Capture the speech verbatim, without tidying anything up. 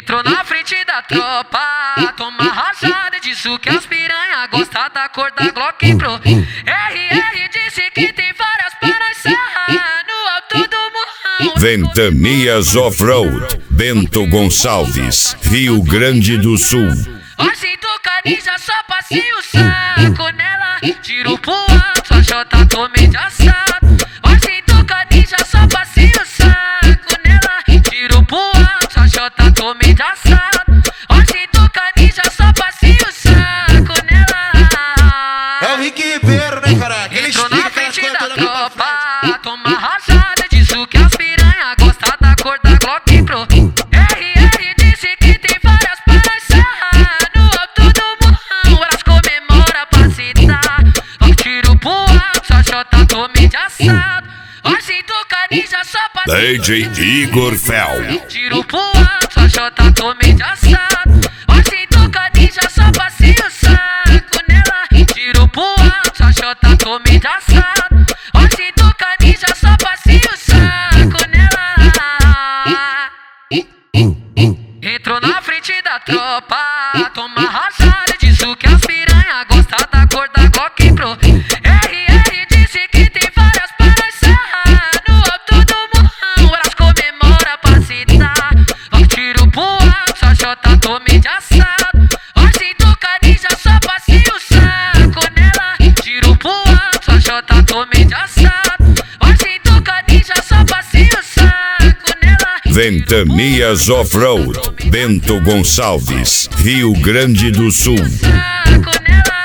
Entrou na frente da tropa, toma rajada, disso que as piranha gosta da cor da Glock Pro. R R disse que tem várias para ensaiar no alto do morrão. Ventanias Off-Road, Bento Gonçalves, Rio Grande do Sul. Hoje tocadinha, só passei o saco nela, tiro pro alto, a Jota tomei de assado. Hoje tocadinha, só passei o saco nela, tiro pro alto, a Jota tomei de assado. Hoje tocadinha, só passei o saco nela. É o Rick Ribeiro, né, caralho? Ele entrou explica na aquelas frente coisas da todas aqui pra tropa, frente. toma rajada, disso que as piranha gosta da cor da Glock Pro. R R disse que tem várias para ensaiar no alto do morrão. Elas comemoram pra citar, ó, tiro pro alto, a Jota tomei de assado. Hoje tocadinha, só passei D J Igor Fel. tiro pro alto, a Jota tomei de assado. Hoje tocadinha, só passei o saco nela, tiro pro alto, a Jota tomei de assado. Hoje tocadinha, só passei o saco nela. Entrou na frente da tropa, toma rajada, disso que as piranha gosta da cor da Glock Pro. R R disse que tem várias para ensaiar no alto do morrão. Elas comemoram pra citar, ó, tiro pro alto, a Jota tomei de assado. Hoje tocadinha, só passei o saco nela, tiro pro alto, a Jota tomei de assado. Hoje tocadinha, só passei o saco nela. Ventanias Off-Road, Bento Gonçalves, Rio Grande do Sul. Saco nela.